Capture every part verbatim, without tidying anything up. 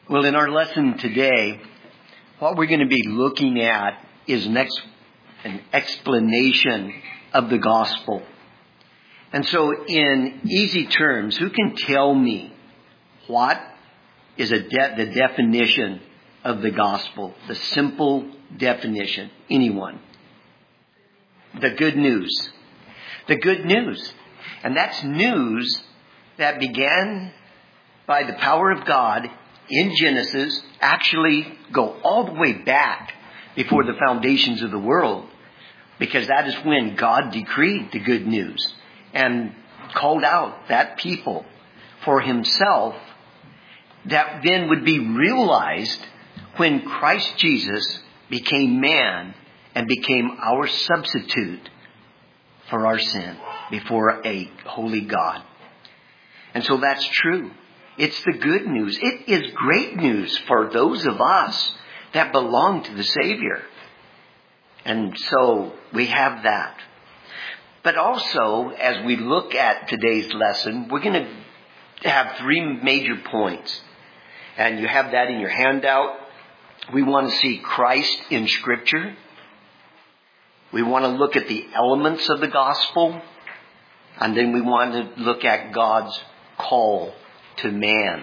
Well, in our lesson today, what we're going to be looking at is an, ex- an explanation of the gospel. And so in easy terms, who can tell me what is a de- the definition of the gospel? The simple definition. Anyone? The good news. The good news. And that's news that began by the power of God in Genesis, actually go all the way back before the foundations of the world, because that is when God decreed the good news and called out that people for himself, that then would be realized when Christ Jesus became man and became our substitute for our sin before a holy God. And so that's true. It's the good news. It is great news for those of us that belong to the Savior. And so we have that. But also, as we look at today's lesson, we're going to have three major points. And you have that in your handout. We want to see Christ in Scripture. We want to look at the elements of the gospel. And then we want to look at God's call to man.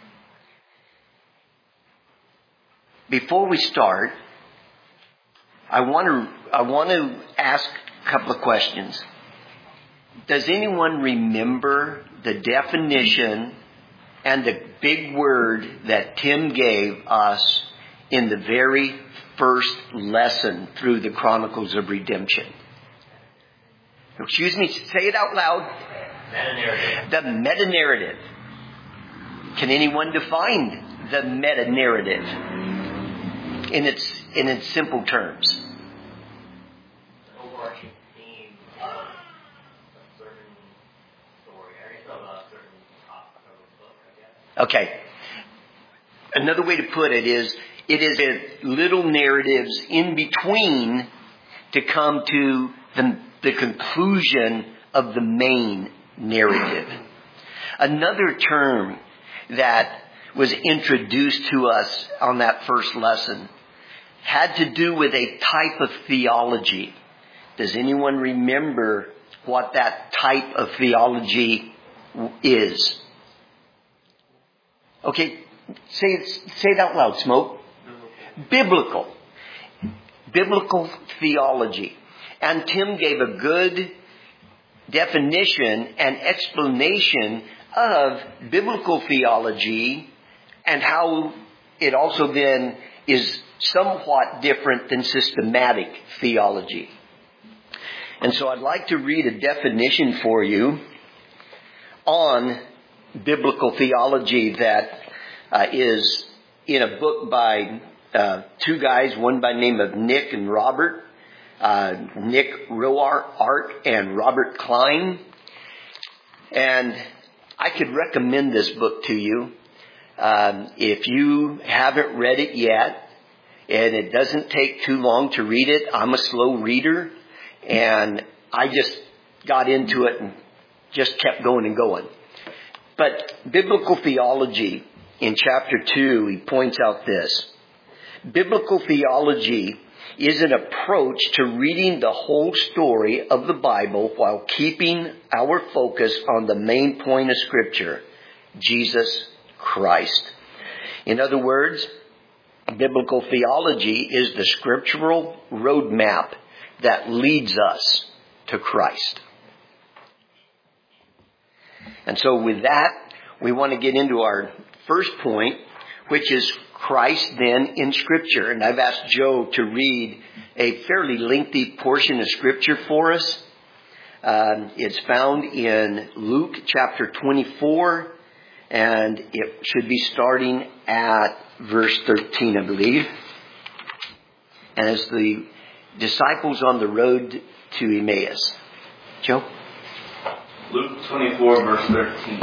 Before we start, I want to I want to ask a couple of questions. Does anyone remember the definition and the big word that Tim gave us in the very first lesson through the Chronicles of Redemption? Excuse me, say it out loud. Meta-narrative. The meta-narrative. Can anyone define the meta-narrative in its in its simple terms? The overarching theme of a certain story, or of a certain topic of a book, I guess. Okay. Another way to put it is, it is a little narratives in between to come to the, the conclusion of the main narrative. Another term that was introduced to us on that first lesson had to do with a type of theology. Does anyone remember what that type of theology is? Okay, say it, say it out loud, Smoke. Biblical. Biblical theology. And Tim gave a good definition and explanation of biblical theology and how it also then is somewhat different than systematic theology. And so I'd like to read a definition for you on biblical theology that uh, is in a book by uh, two guys, one by the name of Nick and Robert, uh, Nick Roart and Robert Klein. And I could recommend this book to you. Um, if you haven't read it yet, and it doesn't take too long to read it. I'm a slow reader, and I just got into it and just kept going and going. But biblical theology, in chapter two, he points out this. Biblical theology is an approach to reading the whole story of the Bible while keeping our focus on the main point of Scripture, Jesus Christ. In other words, biblical theology is the scriptural roadmap that leads us to Christ. And so with that, we want to get into our first point, which is Christ then in Scripture. And I've asked Joe to read a fairly lengthy portion of Scripture for us. Um, it's found in Luke chapter twenty-four, and it should be starting at verse thirteen, I believe. And it's the disciples on the road to Emmaus. Joe? Luke twenty-four, verse thirteen.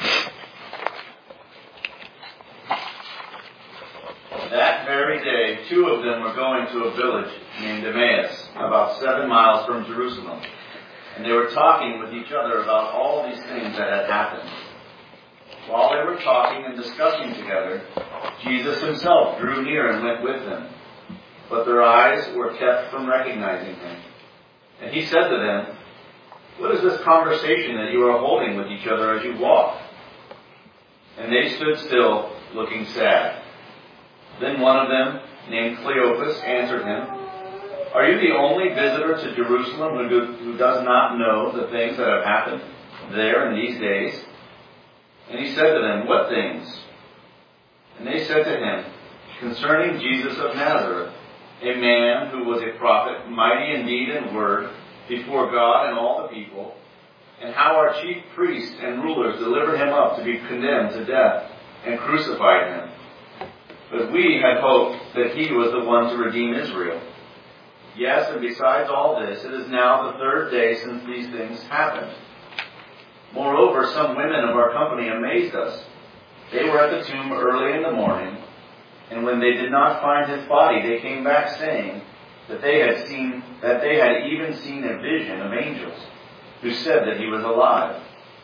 That very day, two of them were going to a village named Emmaus, about seven miles from Jerusalem. And they were talking with each other about all these things that had happened. While they were talking and discussing together, Jesus himself drew near and went with them, but their eyes were kept from recognizing him. And he said to them, "What is this conversation that you are holding with each other as you walk?" And they stood still, looking sad. Then one of them, named Cleopas, answered him, "Are you the only visitor to Jerusalem who, do, who does not know the things that have happened there in these days?" And he said to them, "What things?" And they said to him, "Concerning Jesus of Nazareth, a man who was a prophet, mighty in deed and word, before God and all the people, and how our chief priests and rulers delivered him up to be condemned to death and crucified him. But we had hoped that he was the one to redeem Israel. Yes, and besides all this, it is now the third day since these things happened. Moreover, some women of our company amazed us. They were at the tomb early in the morning, and when they did not find his body, they came back saying that they had seen, that they had even seen a vision of angels who said that he was alive.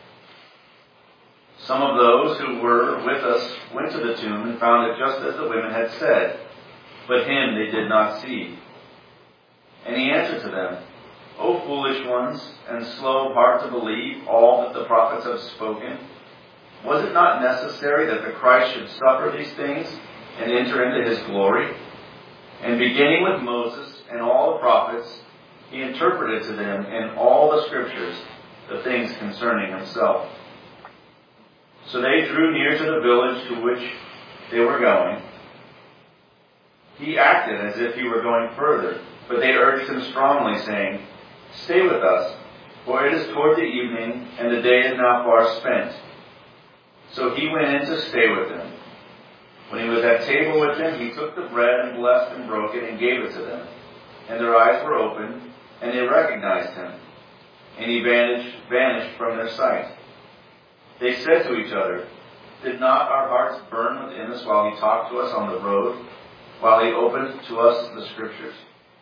Some of those who were with us went to the tomb and found it just as the women had said, but him they did not see." And he answered to them, "O foolish ones, and slow of heart to believe all that the prophets have spoken, was it not necessary that the Christ should suffer these things and enter into his glory?" And beginning with Moses and all the prophets, he interpreted to them in all the scriptures the things concerning himself. So they drew near to the village to which they were going. He acted as if he were going further, but they urged him strongly, saying, "Stay with us, for it is toward the evening, and the day is now far spent." So he went in to stay with them. When he was at table with them, he took the bread and blessed and broke it and gave it to them. And their eyes were opened, and they recognized him. And he vanished, vanished from their sight. They said to each other, "Did not our hearts burn within us while he talked to us on the road, while he opened to us the scriptures?"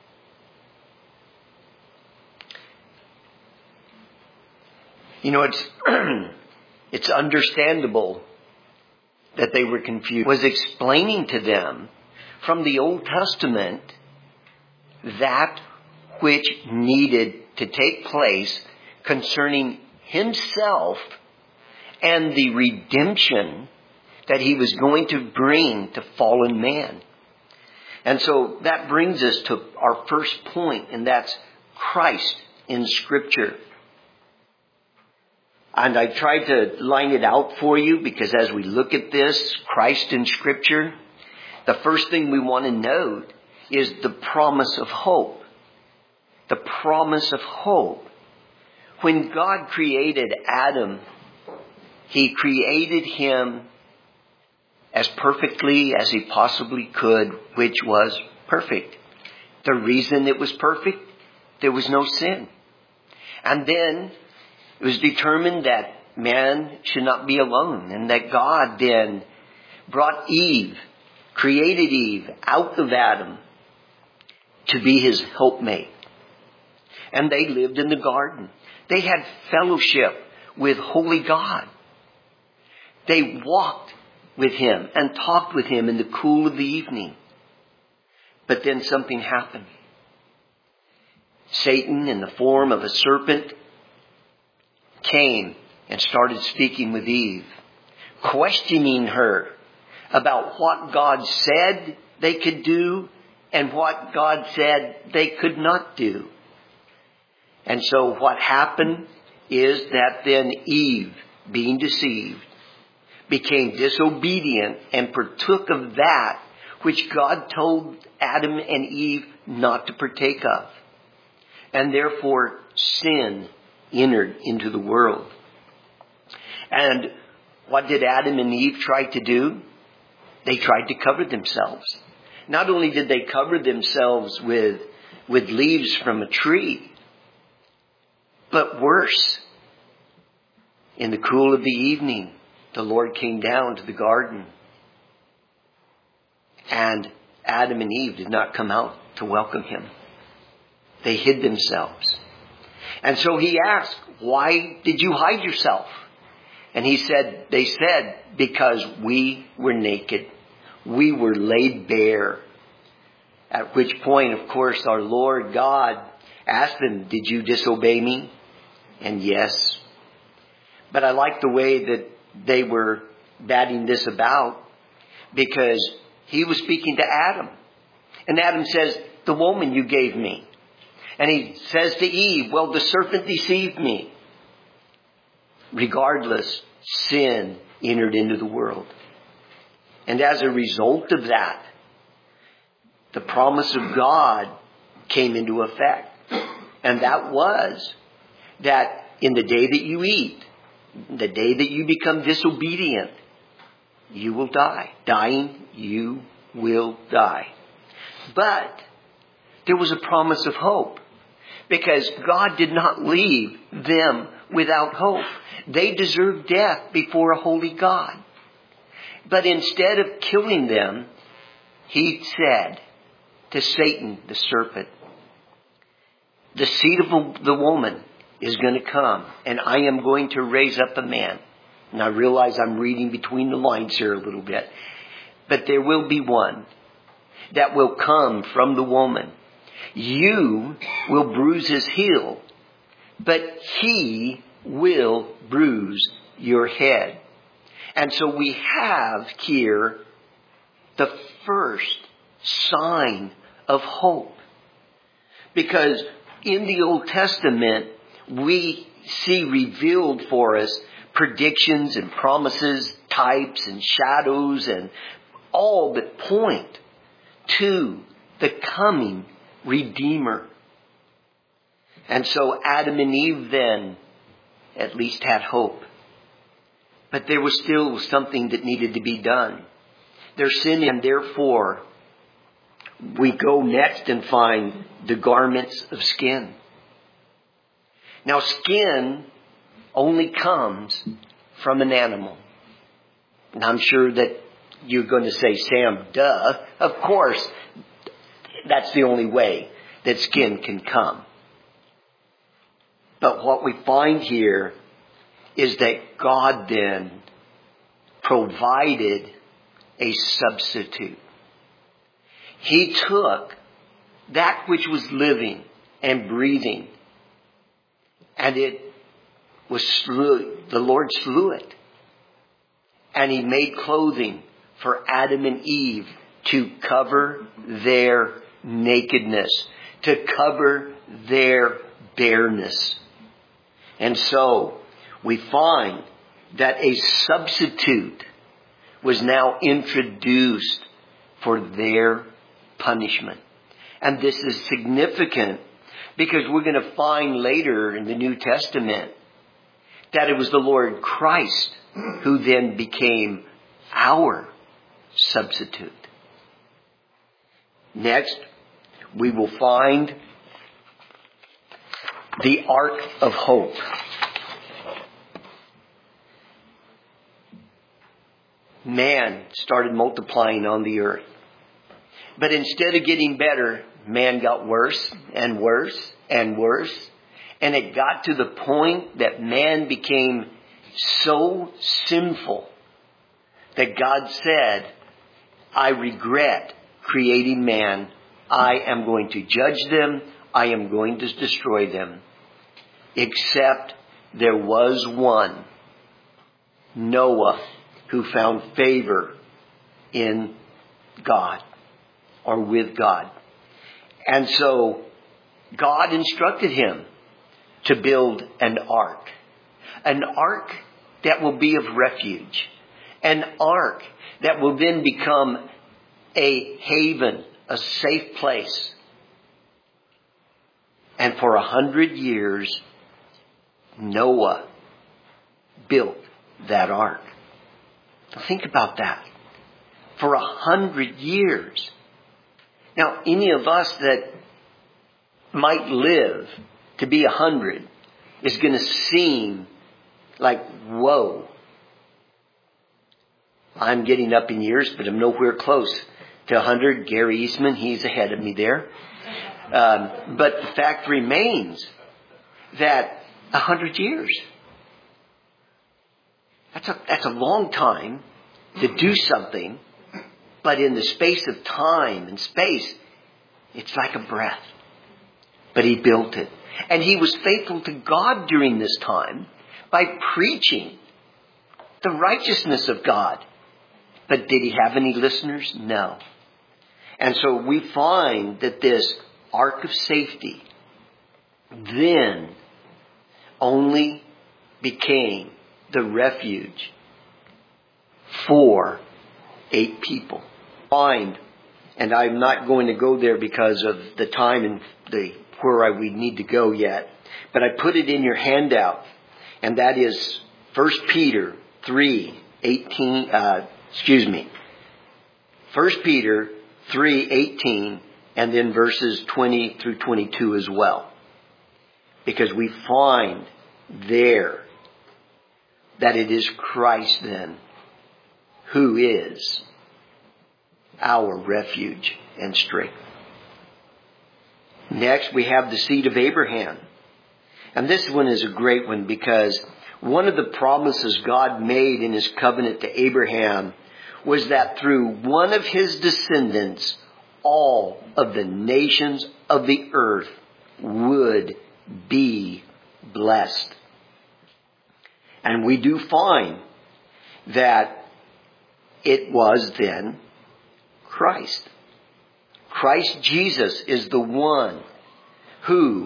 You know, it's it's understandable that they were confused. He was explaining to them from the Old Testament that which needed to take place concerning himself and the redemption that he was going to bring to fallen man. And so that brings us to our first point, and that's Christ in Scripture. And I tried to line it out for you because as we look at this, Christ in Scripture, the first thing we want to note is the promise of hope. The promise of hope. When God created Adam, he created him as perfectly as he possibly could, which was perfect. The reason it was perfect, there was no sin. And then it was determined that man should not be alone, and that God then brought Eve, created Eve out of Adam to be his helpmate. And they lived in the garden. They had fellowship with holy God. They walked with him and talked with him in the cool of the evening. But then something happened. Satan, in the form of a serpent, came and started speaking with Eve, questioning her about what God said they could do and what God said they could not do. And so what happened is that then Eve, being deceived, became disobedient and partook of that which God told Adam and Eve not to partake of. And therefore sin entered into the world. And what did Adam and Eve try to do? They tried to cover themselves. Not only did they cover themselves with, with leaves from a tree, but worse. In the cool of the evening, the Lord came down to the garden. And Adam and Eve did not come out to welcome him. They hid themselves. And so he asked, "Why did you hide yourself?" And he said, they said, "Because we were naked. we were laid bare. At which point, of course, our Lord God asked them, did you disobey me? And yes. But I like the way that they were batting this about, because he was speaking to Adam. And Adam says, the woman you gave me. And he says to Eve, well, the serpent deceived me. Regardless, sin entered into the world. And as a result of that, the promise of God came into effect. And that was that in the day that you eat, the day that you become disobedient, you will die. Dying, you will die. But there was a promise of hope, because God did not leave them without hope. They deserved death before a holy God. But instead of killing them, he said to Satan, the serpent, the seed of the woman is going to come, and I am going to raise up a man. And I realize I'm reading between the lines here a little bit. But there will be one that will come from the woman. You will bruise his heel, but he will bruise your head. And so we have here the first sign of hope. Because in the Old Testament, we see revealed for us predictions and promises, types and shadows, and all that point to the coming Redeemer. And so Adam and Eve then at least had hope. But there was still something that needed to be done. Their sin, and therefore we go next and find the garments of skin. Now, skin only comes from an animal. And I'm sure that you're going to say, Sam, duh. Of course, that's the only way that skin can come. But what we find here is that God then provided a substitute. He took that which was living and breathing, and it was slew. The Lord slew it. And he made clothing for Adam and Eve to cover their nakedness, to cover their bareness. And so we find that a substitute was now introduced for their punishment. And this is significant because we're going to find later in the New Testament that it was the Lord Christ who then became our substitute. Next, we will find the Ark of Hope. Man started multiplying on the earth. But instead of getting better, man got worse and worse and worse. And it got to the point that man became so sinful that God said, I regret creating man. I am going to judge them. I am going to destroy them. Except there was one, Noah, who found favor in God or with God. And so God instructed him to build an ark. An ark that will be of refuge. An ark that will then become a haven, a safe place. And for a hundred years, Noah built that ark. Now think about that. For a hundred years. Now, any of us that might live to be a hundred is going to seem like, whoa. I'm getting up in years, but I'm nowhere close to a hundred. Gary Eastman, he's ahead of me there. Um, but the fact remains that a hundred years. That's a, that's a long time to do something But in the space of time and space, it's like a breath. But he built it. And he was faithful to God during this time by preaching the righteousness of God. But did he have any listeners? No. And so we find that this ark of safety then only became the refuge for eight people. Find, and I'm not going to go there because of the time and the where I we need to go yet, but I put it in your handout, and that is First Peter three eighteen. Uh, excuse me, First Peter three eighteen, and then verses twenty through twenty-two as well, because we find there that it is Christ then who is our refuge and strength. Next, we have the seed of Abraham. And this one is a great one because one of the promises God made in his covenant to Abraham was that through one of his descendants, all of the nations of the earth would be blessed. And we do find that it was then Christ. Christ Jesus is the one who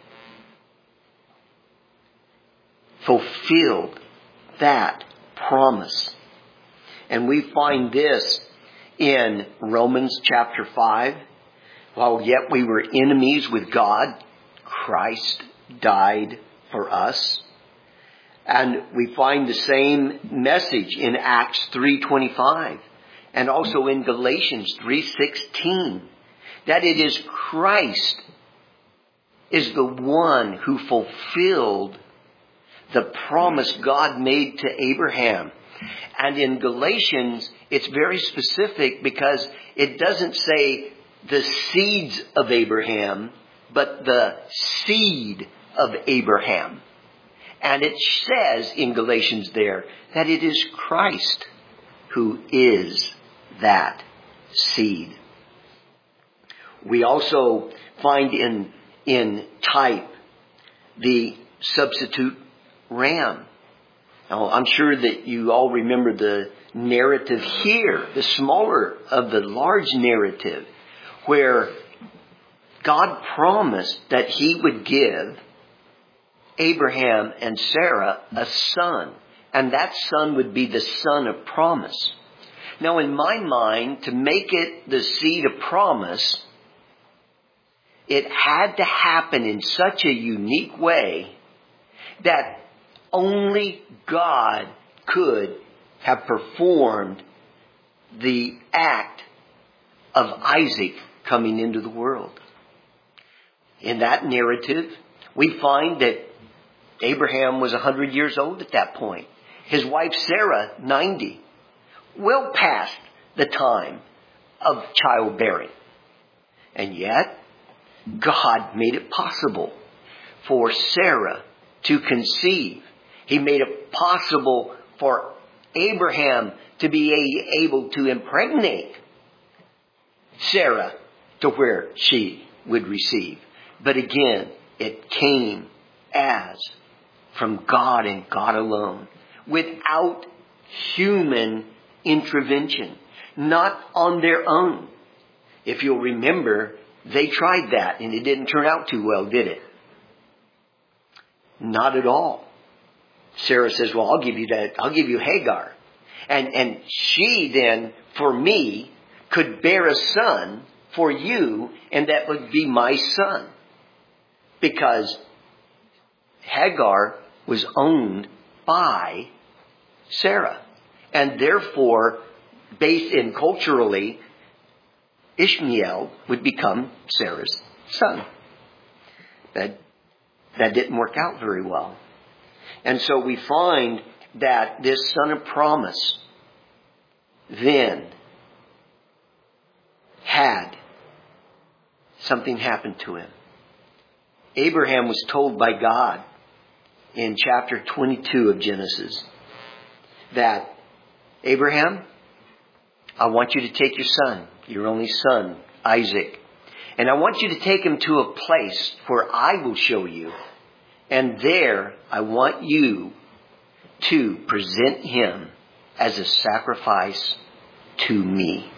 fulfilled that promise. And we find this in Romans chapter five. While yet we were enemies with God, Christ died for us. And we find the same message in Acts three twenty-five. And also in Galatians three sixteen, that it is Christ is the one who fulfilled the promise God made to Abraham. And in Galatians, it's very specific because it doesn't say the seeds of Abraham, but the seed of Abraham. And it says in Galatians there that it is Christ who is that seed. We also find in, in type the substitute ram. Now, I'm sure that you all remember the narrative here, the smaller of the large narrative, where God promised that he would give Abraham and Sarah a son, and that son would be the son of promise. Now, in my mind, to make it the seed of promise, it had to happen in such a unique way that only God could have performed the act of Isaac coming into the world. In that narrative, we find that Abraham was one hundred years old at that point. His wife Sarah, ninety. Well past the time of childbearing. And yet, God made it possible for Sarah to conceive. He made it possible for Abraham to be able to impregnate Sarah to where she would receive. But again, it came as from God and God alone, without human intervention, not on their own. If you'll remember, they tried that and it didn't turn out too well, did it? Not at all. Sarah says, well, I'll give you that. I'll give you Hagar. And, and she then, for me, could bear a son for you, and that would be my son. Because Hagar was owned by Sarah. And therefore, based in culturally, Ishmael would become Sarah's son. That, that didn't work out very well. And so we find that this son of promise then had something happen to him. Abraham was told by God in chapter twenty-two of Genesis that, Abraham, I want you to take your son, your only son, Isaac, and I want you to take him to a place where I will show you. And there I want you to present him as a sacrifice to me.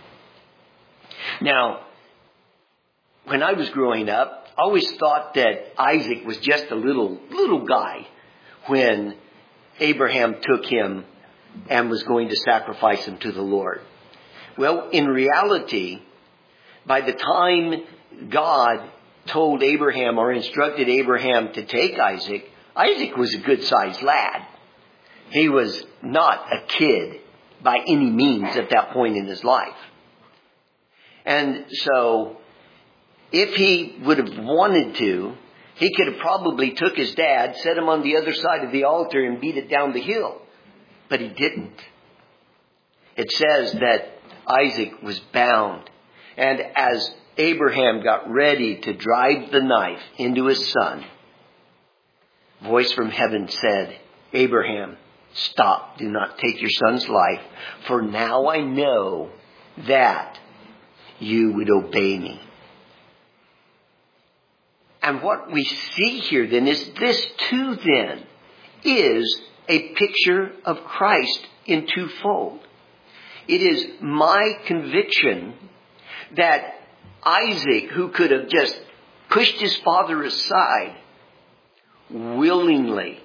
Now, when I was growing up, I always thought that Isaac was just a little, little guy when Abraham took him and was going to sacrifice him to the Lord. Well, in reality, by the time God told Abraham or instructed Abraham to take Isaac, Isaac was a good-sized lad. He was not a kid by any means at that point in his life. And so, if he would have wanted to, he could have probably took his dad, set him on the other side of the altar and beat it down the hill. But he didn't. It says that Isaac was bound. And as Abraham got ready to drive the knife into his son, a voice from heaven said, Abraham, stop, do not take your son's life, for now I know that you would obey me. And what we see here then is this too then is a picture of Christ in twofold. It is my conviction that Isaac, who could have just pushed his father aside, willingly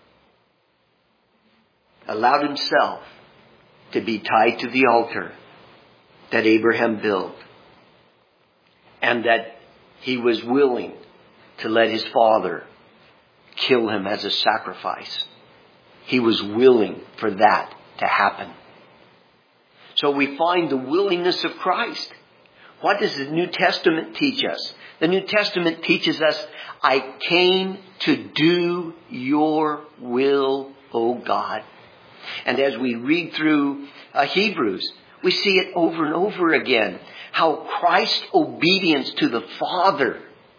allowed himself to be tied to the altar that Abraham built. And that he was willing to let his father kill him as a sacrifice. He was willing for that to happen. So we find the willingness of Christ. What does the New Testament teach us? The New Testament teaches us, I came to do your will, O God. And as we read through uh, Hebrews, we see it over and over again. How Christ's obedience to the Father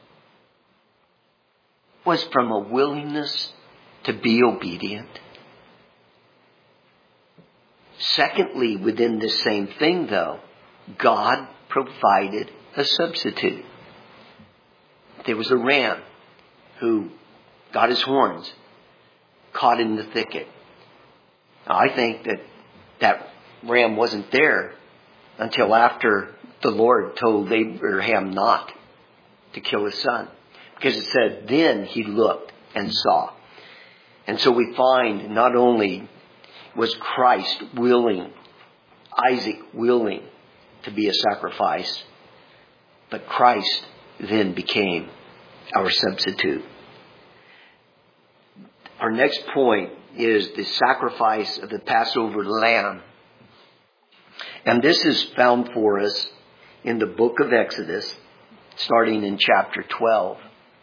was from a willingness to be obedient. Secondly, within this same thing though, God provided a substitute. There was a ram who got his horns caught in the thicket. Now, I think that that ram wasn't there until after the Lord told Abraham not to kill his son. Because it said, then he looked and saw. And so we find not only was Christ willing, Isaac willing to be a sacrifice, but Christ then became our substitute. Our next point is the sacrifice of the Passover lamb. And this is found for us in the book of Exodus, starting in chapter twelve.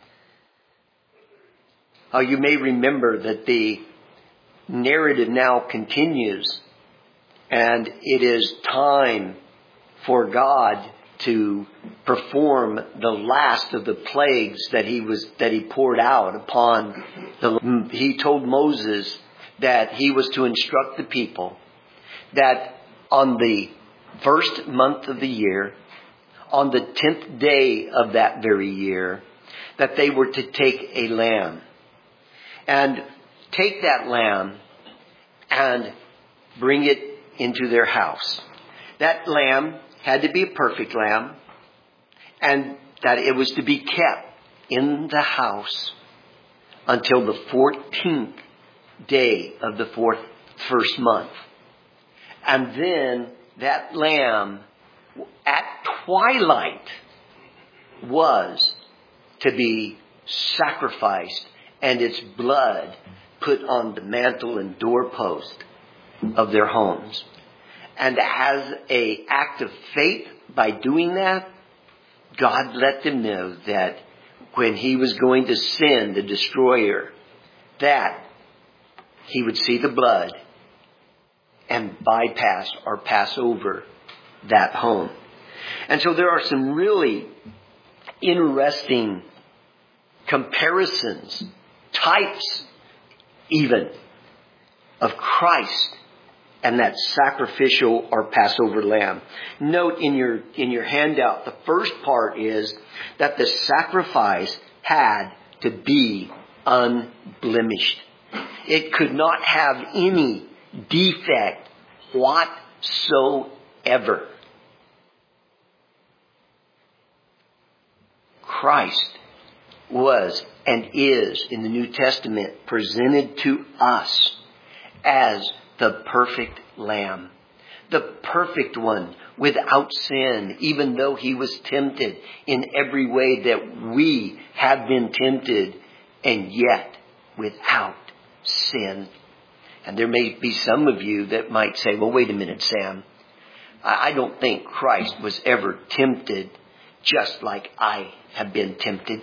Uh, you may remember that the narrative now continues, and it is time for God to perform the last of the plagues that he was that he poured out upon the. He told Moses that he was to instruct the people that on the first month of the year, on the tenth day of that very year, that they were to take a lamb and take that lamb and bring it into their house. That lamb had to be a perfect lamb, and that it was to be kept in the house until the fourteenth day of the fourth first month. And then that lamb at twilight was to be sacrificed and its blood put on the mantle and doorpost of their homes. And as an act of faith, by doing that, God let them know that when he was going to send the destroyer, that he would see the blood and bypass or pass over that home. And so there are some really interesting comparisons, types even, of Christ and that sacrificial or Passover lamb. Note in your, in your handout, the first part is that the sacrifice had to be unblemished. It could not have any defect whatsoever. Christ was and is in the New Testament presented to us as the perfect lamb, the perfect one without sin, even though he was tempted in every way that we have been tempted, and yet without sin. And there may be some of you that might say, well, wait a minute, Sam. I don't think Christ was ever tempted just like I have been tempted.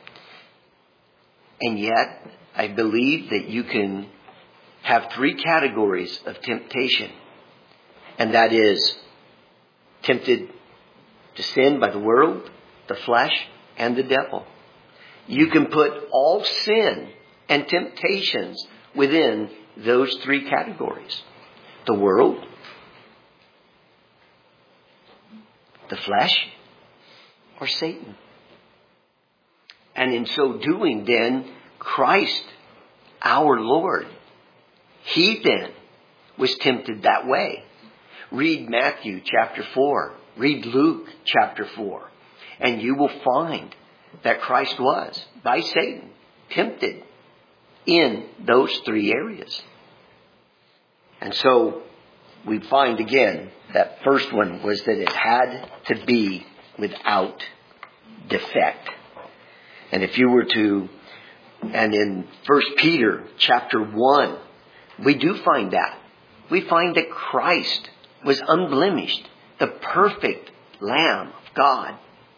And yet, I believe that you can have three categories of temptation. And that is tempted to sin by the world, the flesh, and the devil. You can put all sin and temptations within those three categories. The world, the flesh, or Satan. And in so doing, then, Christ, our Lord, he then was tempted that way. Read Matthew chapter four. Read Luke chapter four. And you will find that Christ was, by Satan, tempted in those three areas. And so we find again that first one was that it had to be without defect. And if you were to, and in First Peter chapter one, we do find that. We find that Christ was unblemished, the perfect Lamb of God.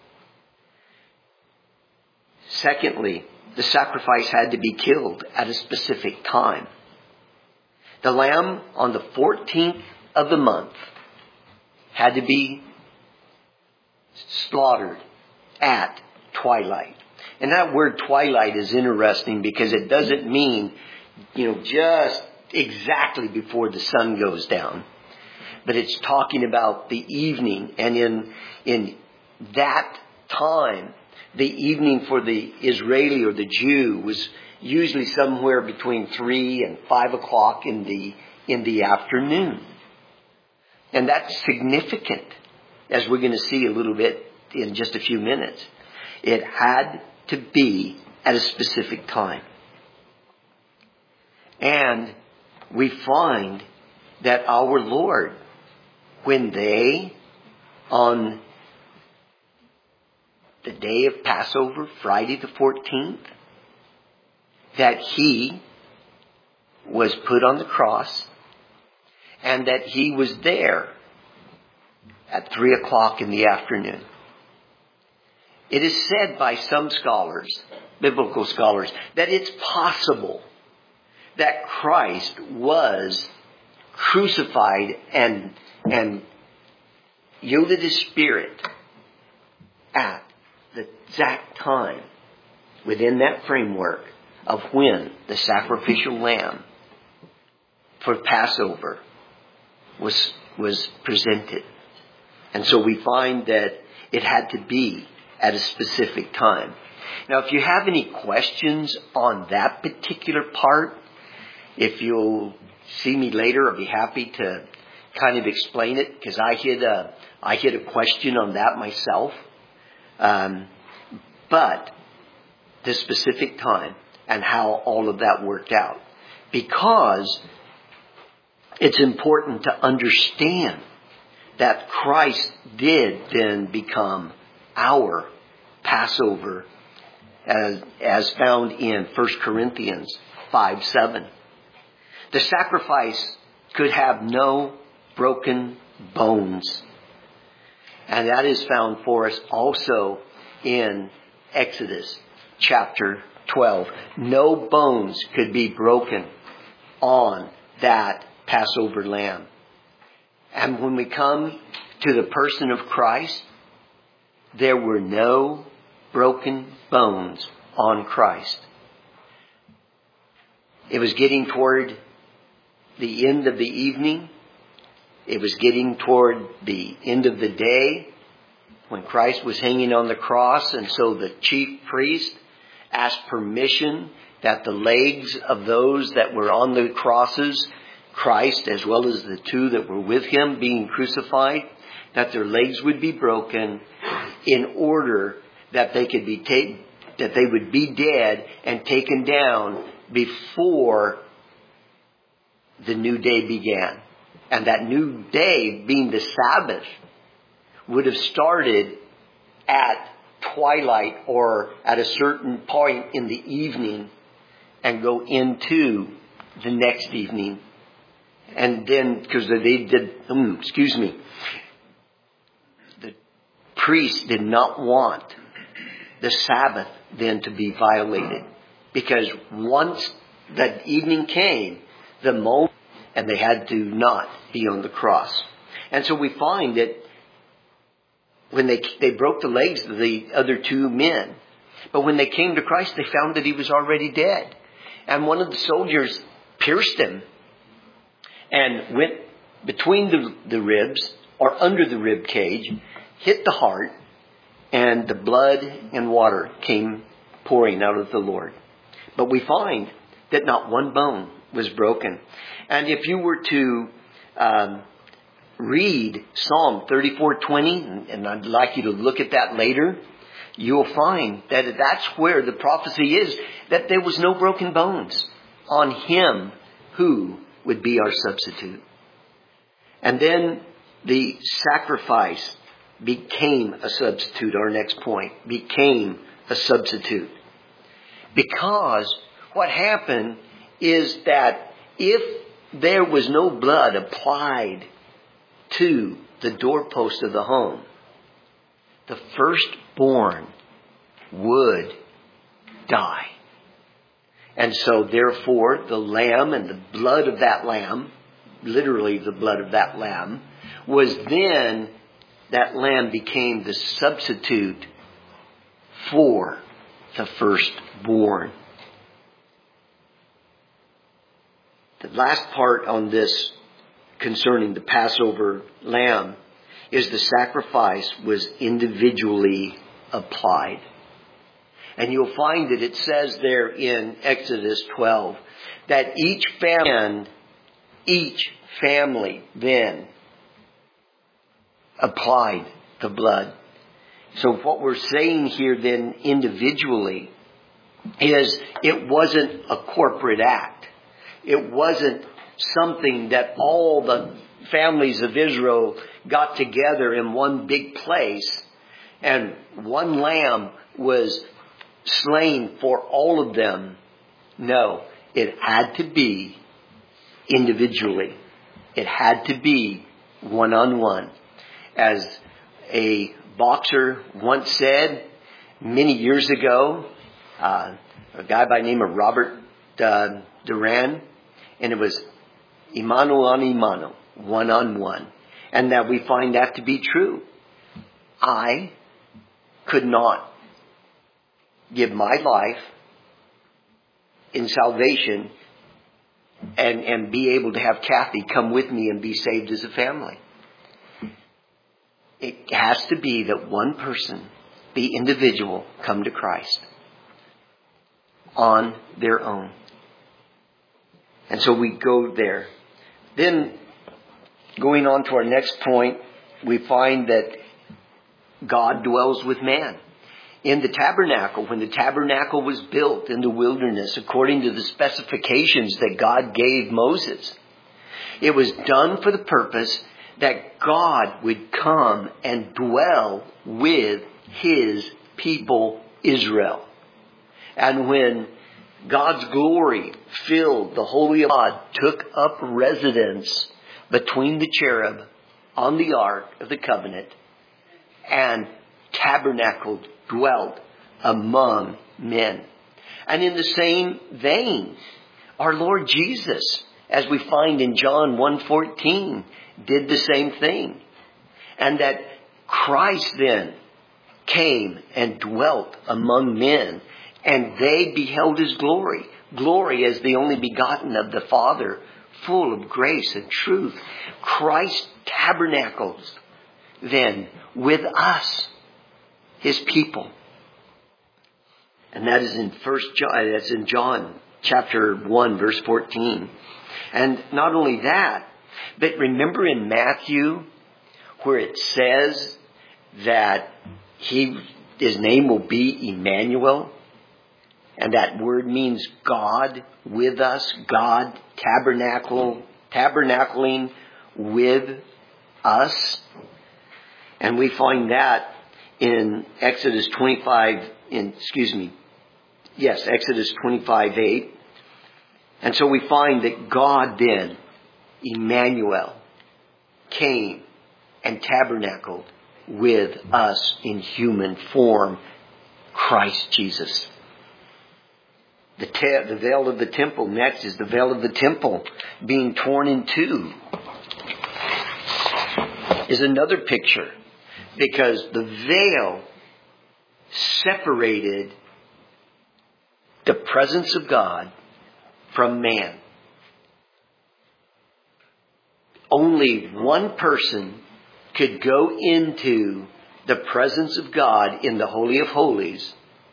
Secondly, the sacrifice had to be killed at a specific time. The lamb on the fourteenth of the month had to be slaughtered at twilight. And that word twilight is interesting because it doesn't mean, you know, just exactly before the sun goes down. But it's talking about the evening. And in, in that time, the evening for the Israeli or the Jew was usually somewhere between three and five o'clock in the, in the afternoon. And that's significant, as we're going to see a little bit in just a few minutes. It had to be at a specific time. And we find that our Lord, when they, on the day of Passover, Friday the fourteenth, that he was put on the cross and that he was there at three o'clock in the afternoon. It is said by some scholars, biblical scholars, that it's possible that Christ was crucified and, and yielded his spirit at the exact time within that framework of when the sacrificial lamb for Passover was, was presented. And so we find that it had to be at a specific time. Now, if you have any questions on that particular part, if you'll see me later, I'll be happy to kind of explain it, because I hit a, I hit a question on that myself. Um, but the specific time and how all of that worked out. Because it's important to understand that Christ did then become our Passover, as, as found in First Corinthians five seven. The sacrifice could have no broken bones. And that is found for us also in Exodus chapter twelve. No bones could be broken on that Passover lamb. And when we come to the person of Christ, there were no broken bones on Christ. It was getting toward the end of the evening, It was getting toward the end of the day when Christ was hanging on the cross. And so the chief priest asked permission that the legs of those that were on the crosses, Christ as well as the two that were with him being crucified, that their legs would be broken in order that they could be taken, that they would be dead and taken down before the new day began. And that new day, being the Sabbath, would have started at twilight or at a certain point in the evening and go into the next evening. And then, because they did, um, excuse me, the priest did not want the Sabbath then to be violated. Because once that evening came, the moment, and they had to not be on the cross. And so we find that when they they broke the legs of the other two men, but when they came to Christ, they found that he was already dead. And one of the soldiers pierced him and went between the, the ribs or under the rib cage, hit the heart, and the blood and water came pouring out of the Lord. But we find that not one bone was broken. And if you were to um, read Psalm thirty-four twenty, and I'd like you to look at that later, you'll find that that's where the prophecy is, that there was no broken bones on him who would be our substitute. And then the sacrifice became a substitute. Our next point, became a substitute. Because what happened is that if there was no blood applied to the doorpost of the home, the firstborn would die. And so therefore the lamb and the blood of that lamb, literally the blood of that lamb, was then, that lamb became the substitute for the firstborn. The last part on this concerning the Passover lamb is the sacrifice was individually applied. And you'll find that it says there in Exodus twelve that each family, each family then applied the blood. So what we're saying here then individually is it wasn't a corporate act. It wasn't something that all the families of Israel got together in one big place and one lamb was slain for all of them. No, it had to be individually. It had to be one-on-one. As a boxer once said many years ago, uh, a guy by the name of Robert uh, Duran, and it was imano on imano, one-on-one. And that we find that to be true. I could not give my life in salvation and, and be able to have Kathy come with me and be saved as a family. It has to be that one person, the individual, come to Christ on their own. And so we go there. Then, going on to our next point, we find that God dwells with man. In the tabernacle, when the tabernacle was built in the wilderness, according to the specifications that God gave Moses, it was done for the purpose that God would come and dwell with his people Israel. And when God's glory filled the Holy of God, took up residence between the cherub on the Ark of the Covenant, and tabernacled, dwelt among men. And in the same vein, our Lord Jesus, as we find in John one fourteen, did the same thing. And that Christ then came and dwelt among men, and they beheld his glory. Glory as the only begotten of the Father, full of grace and truth. Christ tabernacles then with us, His people. And that is in First John, that's in John chapter one, verse fourteen. And not only that, but remember in Matthew where it says that he, his name will be Emmanuel. And that word means God with us, God tabernacle, tabernacling with us. And we find that in Exodus twenty-five, in, excuse me, yes, Exodus twenty-five, eight. And so we find that God then, Emmanuel, came and tabernacled with us in human form, Christ Jesus. The, te- the veil of the temple, next is the veil of the temple being torn in two, is another picture, because the veil separated the presence of God from man. Only one person could go into the presence of God in the Holy of Holies,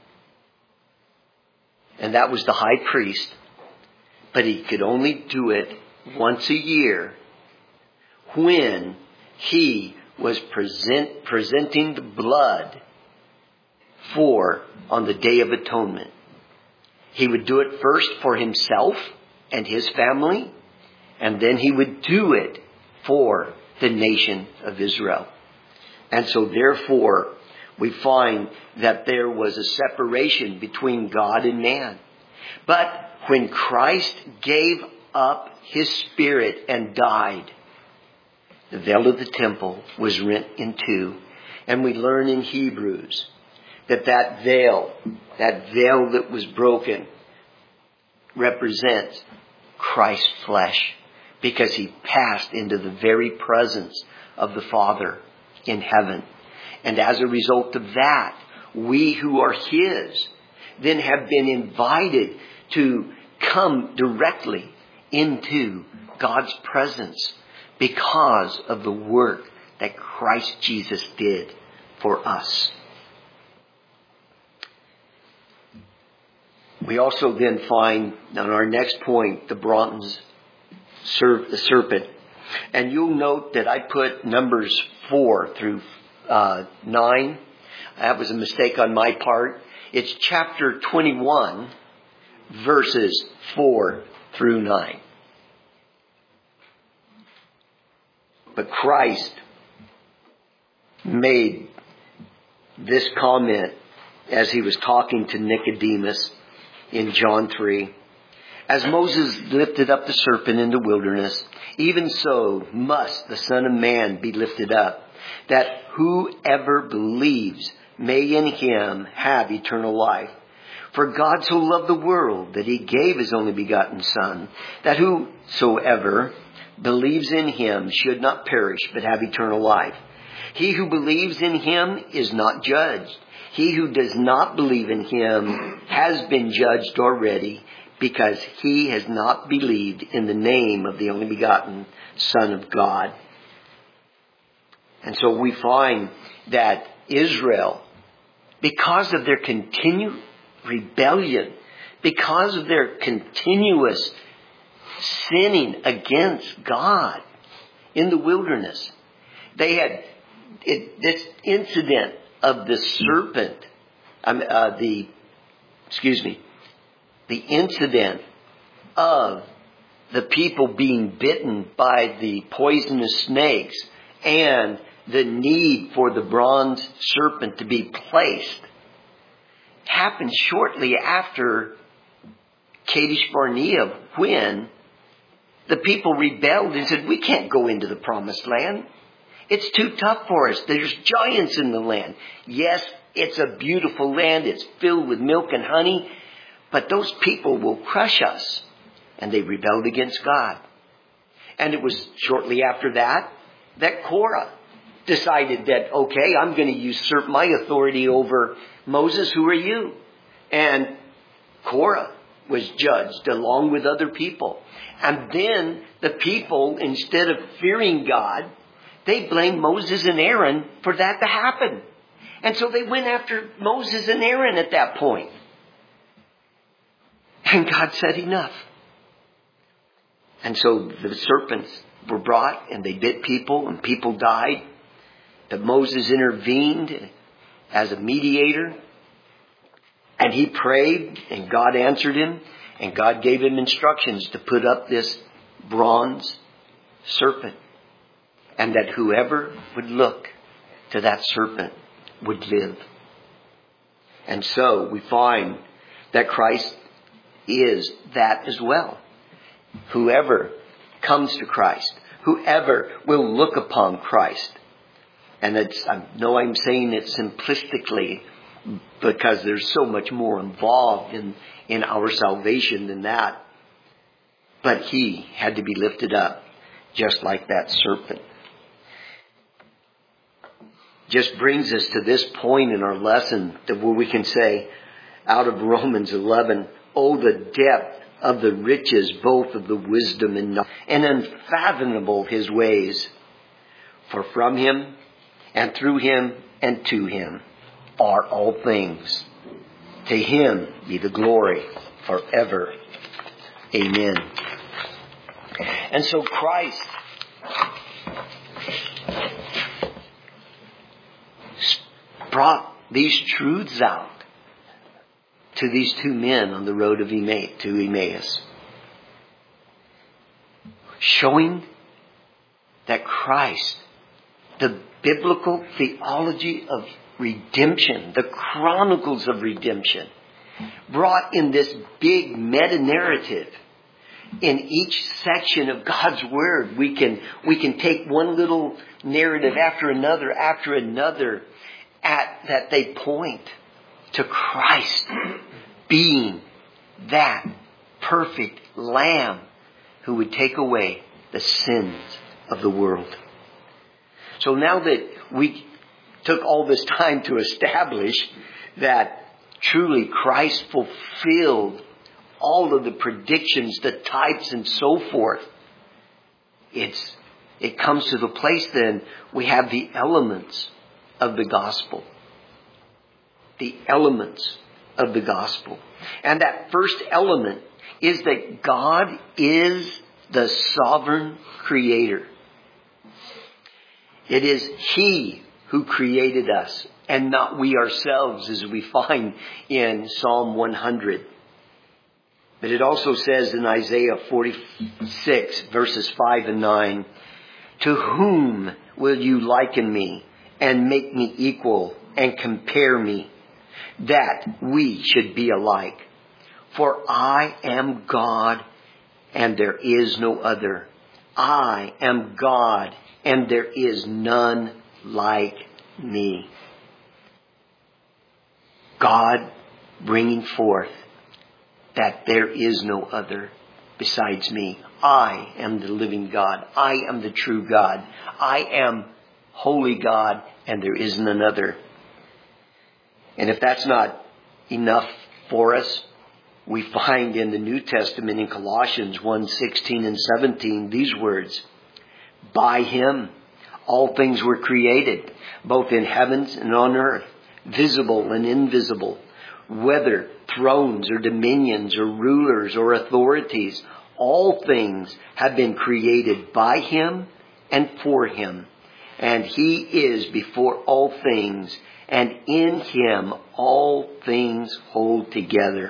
and that was the high priest. But he could only do it once a year when he was present, presenting the blood for on the Day of Atonement. He would do it first for himself and his family, and then he would do it for the nation of Israel. And so therefore, we find that there was a separation between God and man. But when Christ gave up His Spirit and died, the veil of the temple was rent in two. And we learn in Hebrews that that veil, that veil that was broken, represents Christ's flesh, because He passed into the very presence of the Father in heaven. And as a result of that, we who are His then have been invited to come directly into God's presence because of the work that Christ Jesus did for us. We also then find on our next point the bronze ser- the serpent. And you'll note that I put Numbers four through uh, nine. That was a mistake on my part. It's chapter twenty-one, verses four through nine. But Christ made this comment as He was talking to Nicodemus in John three. As Moses lifted up the serpent in the wilderness, even so must the Son of Man be lifted up, that whoever believes may in Him have eternal life. For God so loved the world that He gave His only begotten Son, that whosoever believes in Him should not perish but have eternal life. He who believes in Him is not judged. He who does not believe in Him has been judged already, because he has not believed in the name of the only begotten Son of God. And so we find that Israel, because of their continued rebellion, because of their continuous sinning against God in the wilderness, they had it, this incident of the serpent, um, uh, the, excuse me, the incident of the people being bitten by the poisonous snakes and the need for the bronze serpent to be placed happened shortly after Kadesh Barnea, when the people rebelled and said, we can't go into the promised land. It's too tough for us. There's giants in the land. Yes, it's a beautiful land. It's filled with milk and honey. But those people will crush us. And they rebelled against God. And it was shortly after that that Korah decided that, okay, I'm going to usurp my authority over Moses. Who are you? And Korah was judged along with other people. And then the people, instead of fearing God, they blamed Moses and Aaron for that to happen. And so they went after Moses and Aaron at that point. And God said, enough. And so the serpents were brought and they bit people and people died. But Moses intervened as a mediator. And he prayed and God answered him. And God gave him instructions to put up this bronze serpent. And that whoever would look to that serpent would live. And so we find that Christ is that as well. Whoever comes to Christ, whoever will look upon Christ. And it's, I know I'm saying it simplistically because there's so much more involved in, in our salvation than that. But he had to be lifted up just like that serpent. Just brings us to this point in our lesson that where we can say out of Romans eleven, oh, the depth of the riches, both of the wisdom and knowledge, and unfathomable his ways. For from him and through him and to him are all things. To him be the glory forever. Amen. And so Christ brought these truths out to these two men on the road of Emmaus, to Emmaus. Showing that Christ, the biblical theology of redemption, the chronicles of redemption, brought in this big meta-narrative. In each section of God's Word, we can, we can take one little narrative after another, after another, at that they point to Christ being that perfect Lamb who would take away the sins of the world. So now that we took all this time to establish that truly Christ fulfilled all of the predictions, the types and so forth, it's it comes to the place then we have the elements of the gospel. The elements of the gospel. And that first element is that God is the sovereign creator. It is He who created us and not we ourselves, as we find in Psalm one hundred. But it also says in Isaiah forty-six verses five and nine, to whom will you liken me and make me equal and compare me, that we should be alike? For I am God and there is no other. I am God and there is none like me. God bringing forth that there is no other besides me. I am the living God. I am the true God. I am holy God, and there isn't another. And if that's not enough for us, we find in the New Testament in Colossians one sixteen and seventeen these words, by Him all things were created, both in heavens and on earth, visible and invisible, whether thrones or dominions or rulers or authorities, all things have been created by Him and for Him. And He is before all things, and in Him all things hold together.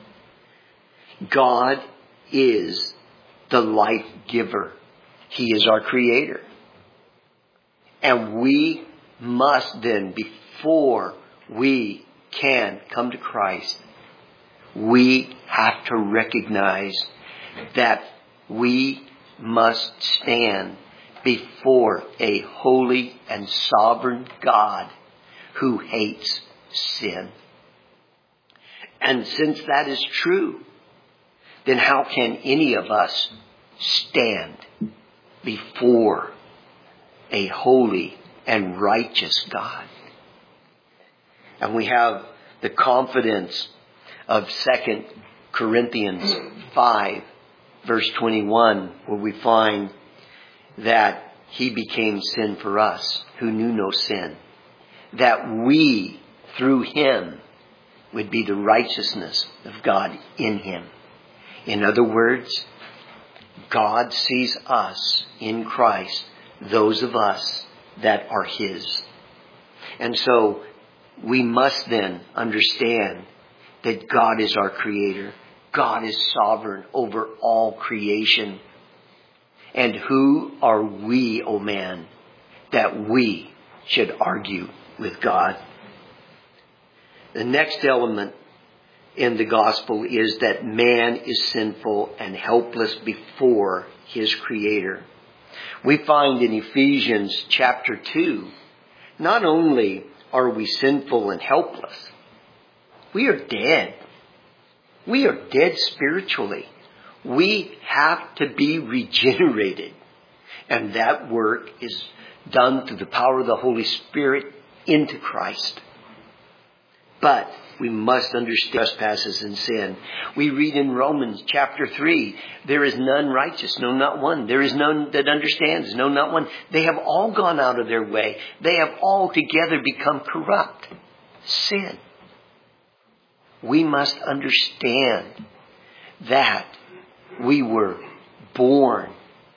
God is the life giver. He is our creator. And we must then, before we can come to Christ, we have to recognize that we must stand before a holy and sovereign God who hates sin. And since that is true, then how can any of us stand before a holy and righteous God? And we have the confidence of Second Corinthians five, verse twenty-one, where we find that he became sin for us who knew no sin, that we through him would be the righteousness of God in him. In other words, God sees us in Christ, those of us that are his. And so we must then understand that God is our creator. God is sovereign over all creation. And who are we, O man, that we should argue with God? The next element in the gospel is that man is sinful and helpless before his creator. We find in Ephesians chapter two, not only are we sinful and helpless, we are dead. We are dead spiritually. We have to be regenerated. And that work is done through the power of the Holy Spirit into Christ. But we must understand trespasses and sin. We read in Romans chapter three, there is none righteous, no, not one. There is none that understands, no, not one. They have all gone out of their way. They have all together become corrupt. Sin. We must understand that we were born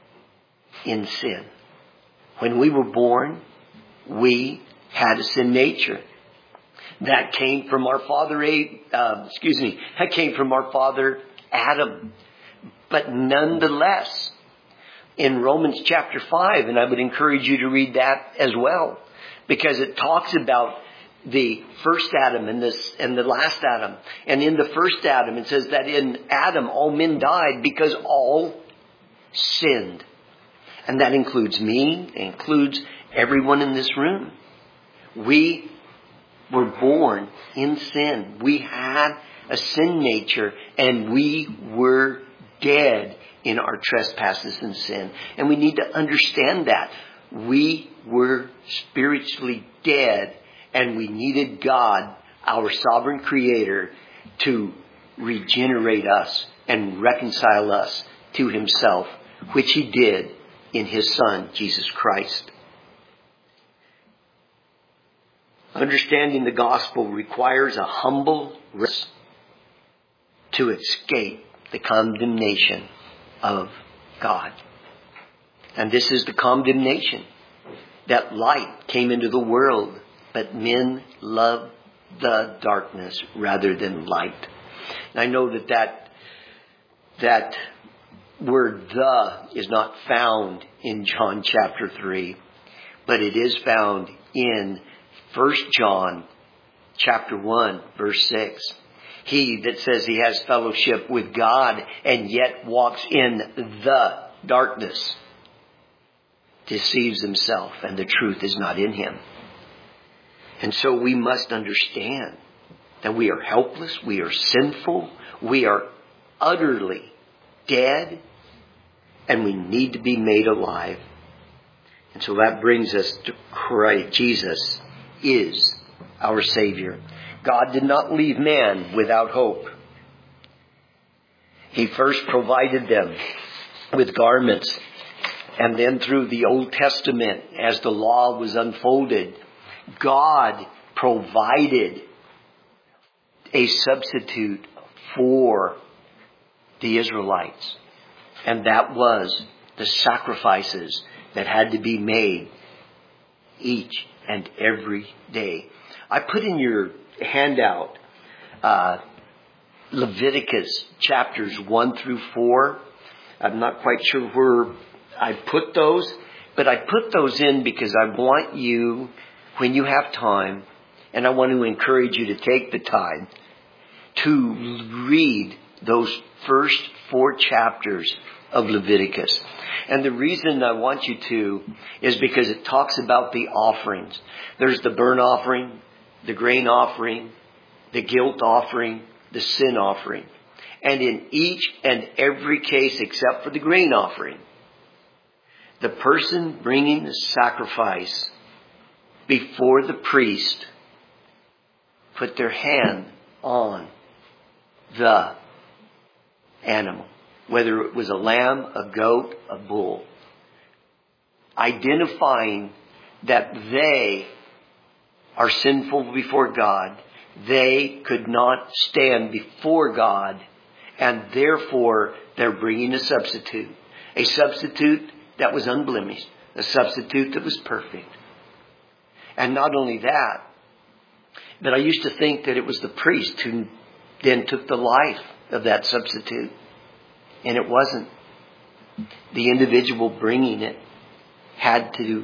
in sin. When we were born, we had a sin nature. That came from our father, uh, excuse me, that came from our father Adam. But nonetheless, in Romans chapter five, and I would encourage you to read that as well, because it talks about the first Adam and this and the last Adam. And in the first Adam, it says that in Adam all men died because all sinned. And that includes me, it includes everyone in this room. We were born in sin. We had a sin nature, and we were dead in our trespasses and sin. And we need to understand that. We were spiritually dead, and we needed God, our sovereign creator, to regenerate us and reconcile us to himself, which he did in his Son, Jesus Christ. Understanding the gospel requires a humble risk to escape the condemnation of God. And this is the condemnation, that light came into the world, but men loved the darkness rather than light. And I know that that, that word "the" is not found in John chapter three, but it is found in First John chapter one, verse six. He that says he has fellowship with God and yet walks in the darkness deceives himself, and the truth is not in him. And so we must understand that we are helpless, we are sinful, we are utterly dead, and we need to be made alive. And so that brings us to Christ. Jesus is our Savior. God did not leave man without hope. He first provided them with garments, and then through the Old Testament, as the law was unfolded, God provided a substitute for the Israelites. And that was the sacrifices that had to be made each and every day. I put in your handout uh, Leviticus chapters one through four. I'm not quite sure where I put those, but I put those in because I want you, when you have time, and I want to encourage you to take the time to read those first four chapters of Leviticus. And the reason I want you to is because it talks about the offerings. There's the burnt offering, the grain offering, the guilt offering, the sin offering. And in each and every case except for the grain offering, the person bringing the sacrifice before the priest put their hand on the animal, whether it was a lamb, a goat, a bull, identifying that they are sinful before God. They could not stand before God, and therefore they're bringing a substitute. A substitute that was unblemished. A substitute that was perfect. And not only that, but I used to think that it was the priest who then took the life of that substitute. And it wasn't. The individual bringing it had to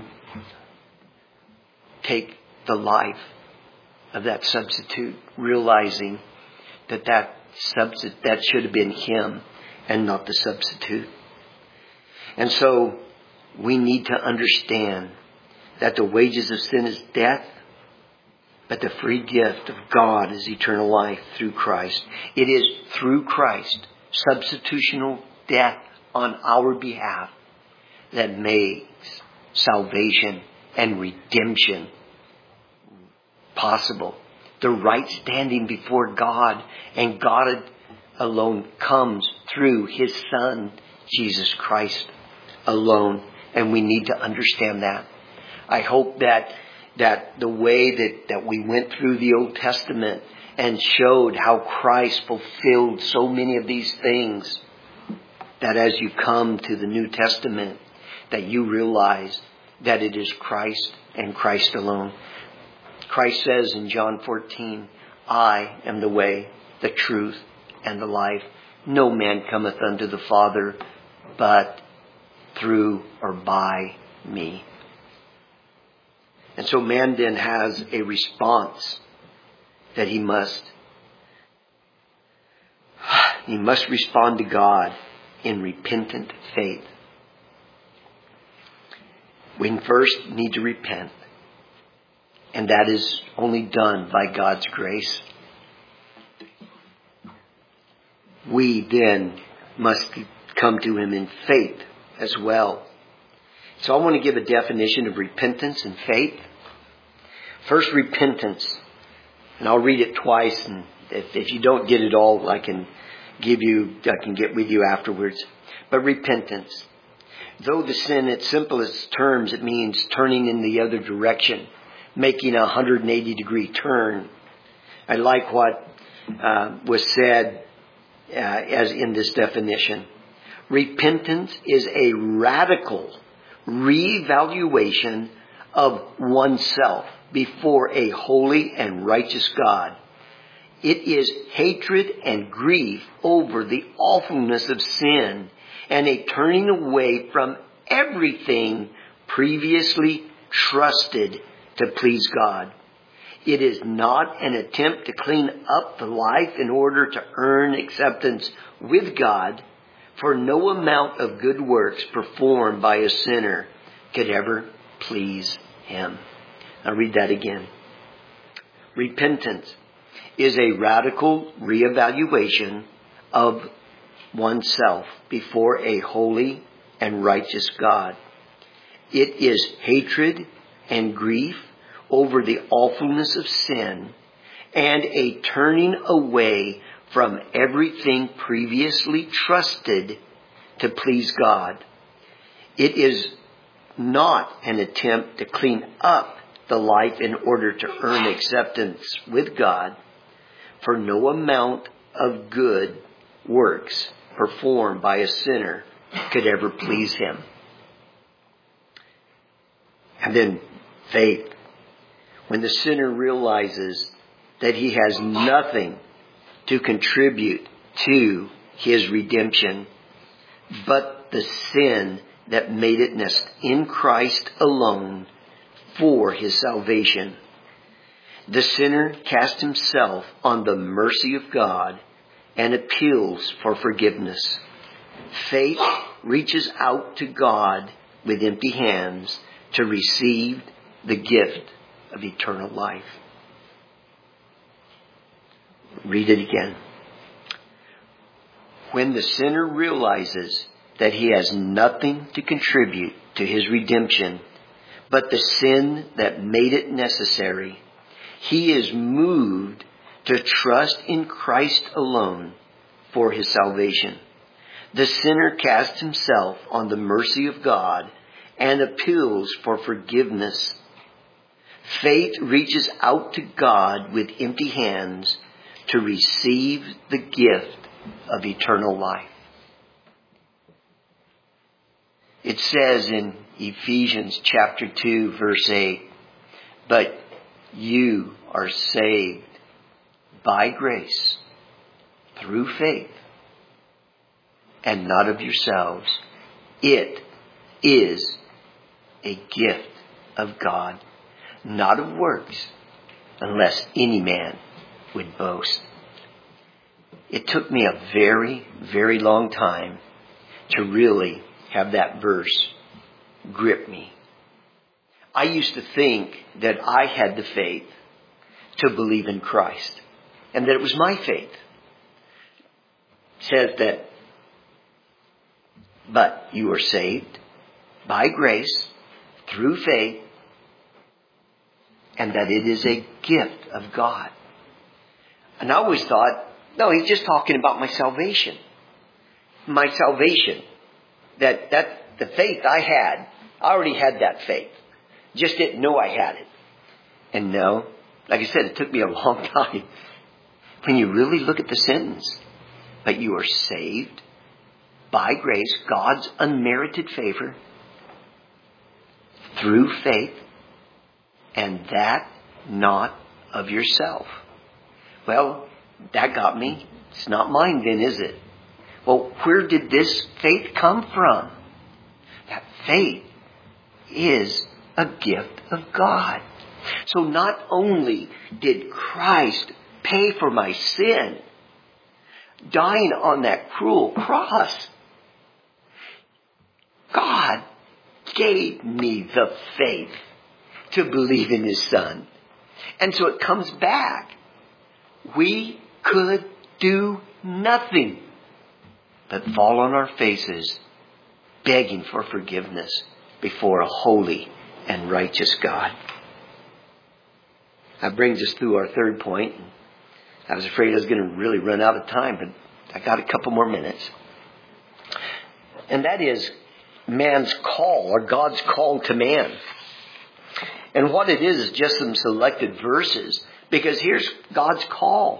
take the life of that substitute, realizing that that substitute, that should have been him and not the substitute. And so we need to understand that the wages of sin is death, but the free gift of God is eternal life through Christ. It is through Christ, substitutional death on our behalf, that makes salvation and redemption possible. The right standing before God, and God alone comes through His Son, Jesus Christ alone. And we need to understand that. I hope that that the way that, that we went through the Old Testament and showed how Christ fulfilled so many of these things, that as you come to the New Testament, that you realize that it is Christ and Christ alone. Christ says in John fourteen, I am the way, the truth, and the life. No man cometh unto the Father but through or by me. And so man then has a response that he must. He must respond to God in repentant faith. We first need to repent. And that is only done by God's grace. We then must come to Him in faith as well. So I want to give a definition of repentance and faith. First, repentance. And I'll read it twice. And if, if you don't get it all, I can give you, I can get with you afterwards. But repentance. Though the sin, its simplest terms, it means turning in the other direction, making a one hundred eighty degree turn. I like what uh, was said uh, as in this definition. Repentance is a radical reevaluation of oneself before a holy and righteous God. It is hatred and grief over the awfulness of sin and a turning away from everything previously trusted to please God. It is not an attempt to clean up the life in order to earn acceptance with God, for no amount of good works performed by a sinner could ever please Him. I'll read that again. Repentance is a radical reevaluation of oneself before a holy and righteous God. It is hatred and grief over the awfulness of sin and a turning away from everything previously trusted to please God. It is not an attempt to clean up the life in order to earn acceptance with God, for no amount of good works performed by a sinner could ever please Him. And then faith. When the sinner realizes that he has nothing to contribute to his redemption but the sin that made it nest in Christ alone for his salvation, the sinner casts himself on the mercy of God and appeals for forgiveness. Faith reaches out to God with empty hands to receive the gift of eternal life. Read it again. When the sinner realizes that he has nothing to contribute to his redemption but the sin that made it necessary, he is moved to trust in Christ alone for his salvation. The sinner casts himself on the mercy of God and appeals for forgiveness. Faith reaches out to God with empty hands to receive the gift of eternal life. It says in Ephesians chapter two, verse eight, but you are saved by grace through faith, and not of yourselves. It is a gift of God, not of works, unless any man would boast. It took me a very, very long time to really have that verse grip me. I used to think that I had the faith to believe in Christ, and that it was my faith. It says that, but you are saved by grace through faith, and that it is a gift of God. And I always thought, no, he's just talking about my salvation. My salvation. That, that, the faith I had, I already had that faith. Just didn't know I had it. And no, like I said, it took me a long time. When you really look at the sentence, but you are saved by grace, God's unmerited favor, through faith, and that not of yourself. Well, that got me. It's not mine then, is it? Well, where did this faith come from? That faith is a gift of God. So not only did Christ pay for my sin, dying on that cruel cross, God gave me the faith to believe in his Son. And so it comes back. We could do nothing but fall on our faces, begging for forgiveness before a holy and righteous God. That brings us through our third point. I was afraid I was going to really run out of time, but I got a couple more minutes. And that is man's call, or God's call to man. And what it is is just some selected verses, because here's God's call.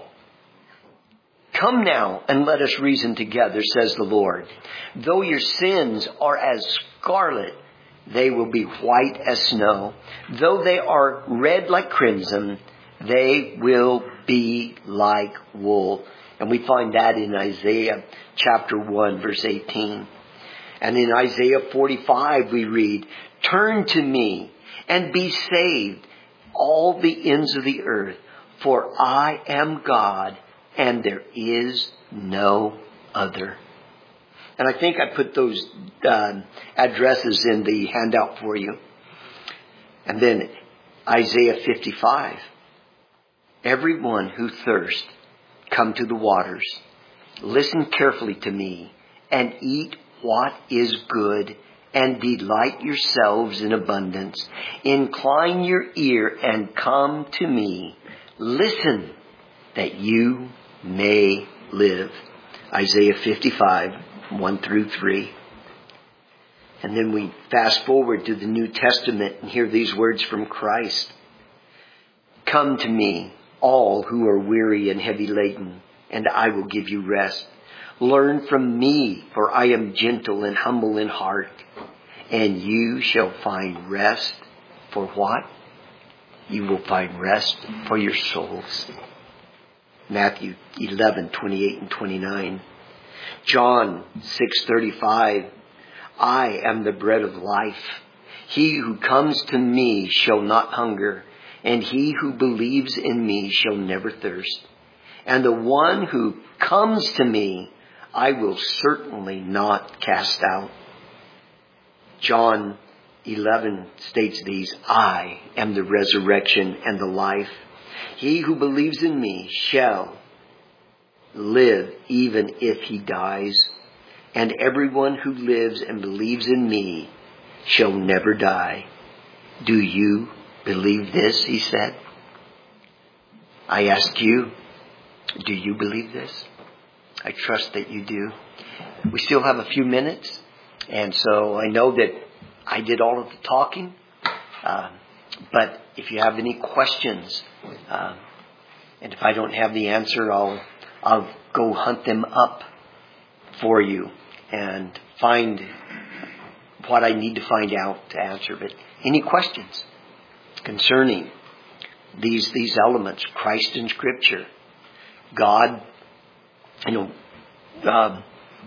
Come now and let us reason together, says the Lord. Though your sins are as scarlet, they will be white as snow. Though they are red like crimson, they will be like wool. And we find that in Isaiah chapter one, verse eighteen. And in Isaiah forty-five we read, turn to me and be saved, all the ends of the earth, for I am God, and there is no other. And I think I put those uh, addresses in the handout for you. And then Isaiah fifty-five. Everyone who thirsts, come to the waters. Listen carefully to me and eat what is good, and delight yourselves in abundance. Incline your ear and come to me. Listen that you may live. Isaiah fifty-five, one through three. And then we fast forward to the New Testament and hear these words from Christ. Come to me, all who are weary and heavy laden, and I will give you rest. Learn from me, for I am gentle and humble in heart, and you shall find rest for what? You will find rest for your souls. Matthew eleven, twenty-eight and twenty-nine. John six, thirty-five. I am the bread of life. He who comes to me shall not hunger, and he who believes in me shall never thirst. And the one who comes to me, I will certainly not cast out. John eleven states these, I am the resurrection and the life. He who believes in me shall live even if he dies. And everyone who lives and believes in me shall never die. Do you believe this? He said. I ask you, do you believe this? I trust that you do. We still have a few minutes, and so I know that I did all of the talking. Uh, but if you have any questions, uh, and if I don't have the answer, I'll I'll go hunt them up for you and find what I need to find out to answer. But any questions concerning these these elements, Christ in Scripture, God, you know, um,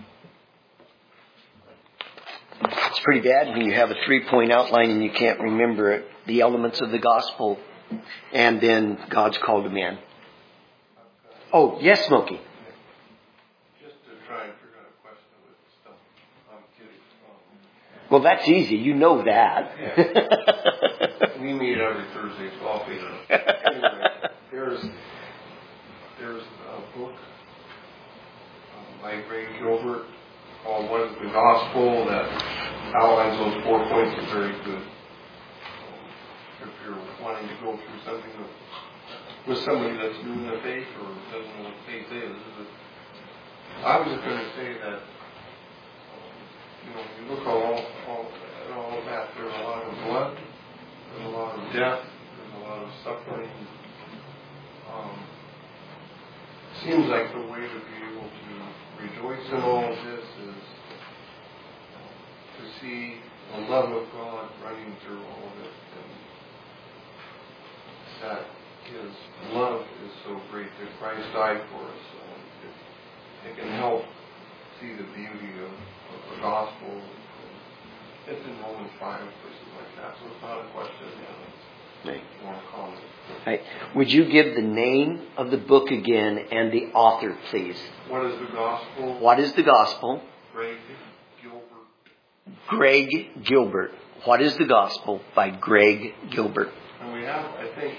it's pretty bad when you have a three-point outline and you can't remember it. The elements of the gospel, and then God's call to man. Oh, yes, Smokey. Just to try and figure out a question with stuff. I'm kidding. Um, Well, that's easy. You know that. Yeah. We meet every Thursday, so I'll figure it out. Anyway, there's, there's a book um, by Greg Gilbert called What is the Gospel that outlines those four points. It's very good. Um, if you're wanting to go through something with, with somebody that's new in the faith or doesn't know what faith is, is it, I was just going to say that you know, you look all, all, at all of that, there's a lot of blood, there's a lot of death, there's a lot of suffering. Um, seems like the way to be able to rejoice in all of this is to see the love of God running through all of it, and that His love is so great that Christ died for us. Um, it, it can help see the beauty of, of the gospel. It's in Romans five, places like that. So it's not a question, you know, it's more a comment. Right. Would you give the name of the book again and the author, please? What is the gospel? What is the gospel? Greg Gilbert. Greg Gilbert. What is the gospel by Greg Gilbert? And we have, I think,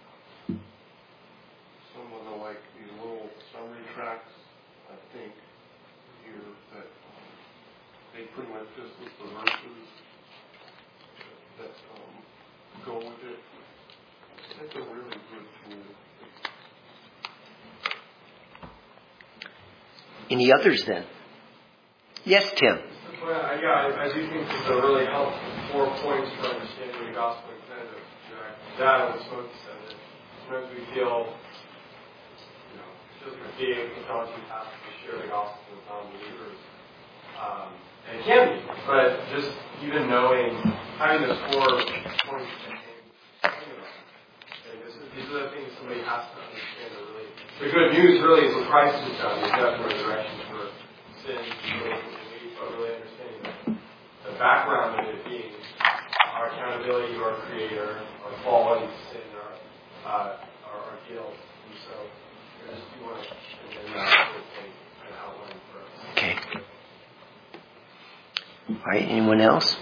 some of the like these little summary tracks, I think, here that um, they pretty much just list the verses that um, go with it. It's a really good tool. Any others then? Yes, Tim. Well, I- yeah, I, I do think these are really helpful four points for understanding the gospel and kind of that and what Smokey said. That sometimes we feel, you know, just for being compelled to have to share the gospel with non-believers. Um, and it can be, but just even knowing, having those four points and talking about them. And this is, these are the things somebody has to understand. That really, the good news really is what Christ has done. His death and resurrection for sin, but really understanding the, the background of it being our accountability to our Creator, our fallen sin, our, uh, our, our guilt. And so, I just do want to, and then that's an outline for us. Okay. All right. Anyone else?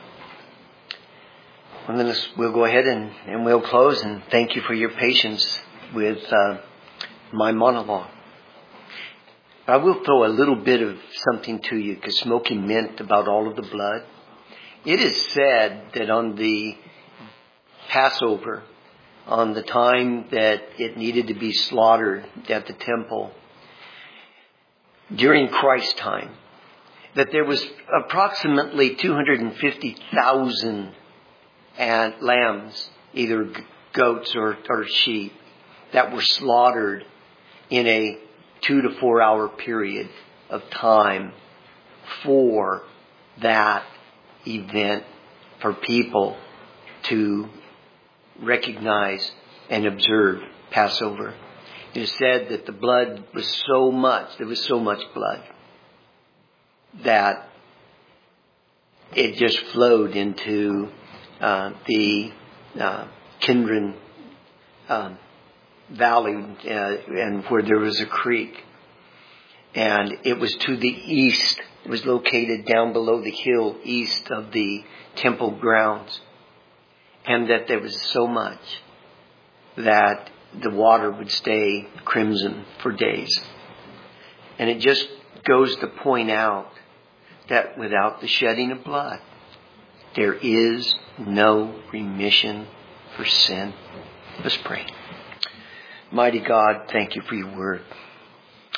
Well, then let's, we'll go ahead and, and we'll close. And thank you for your patience with uh, my monologue. I will throw a little bit of something to you because Smokey meant about all of the blood. It is said that on the Passover, on the time that it needed to be slaughtered at the temple, during Christ's time, that there was approximately two hundred fifty thousand lambs, either goats or, or sheep, that were slaughtered in a two to four hour period of time for that event, for people to recognize and observe Passover. It is said that the blood was so much, there was so much blood, that it just flowed into uh, the uh, Kidron um, Valley, uh, and where there was a creek. And it was to the east. It was located down below the hill east of the temple grounds. And that there was so much that the water would stay crimson for days. And it just goes to point out that without the shedding of blood, there is no remission for sin. Let's pray. Mighty God, thank you for your word.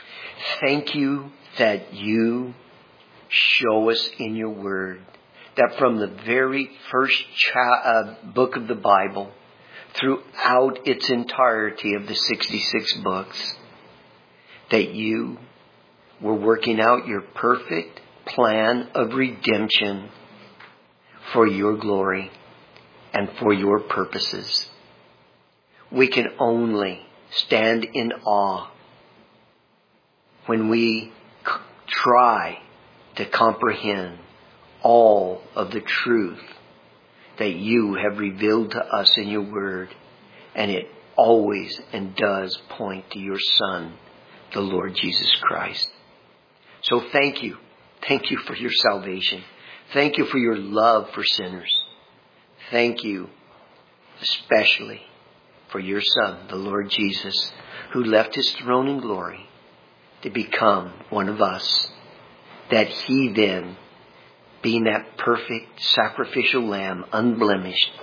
thank you that you show us in your word that from the very first cha- uh, book of the Bible, throughout its entirety of the sixty-six books, that you were working out your perfect plan of redemption for your glory and for your purposes. We can only stand in awe when we c- try to comprehend all of the truth that you have revealed to us in your word. And it always and does point to your Son, the Lord Jesus Christ. So thank you. Thank you for your salvation. Thank you for your love for sinners. Thank you especially for your Son, the Lord Jesus, who left his throne in glory to become one of us, that he then, being that perfect sacrificial lamb, unblemished,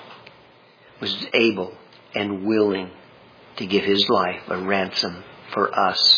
was able and willing to give his life a ransom for us.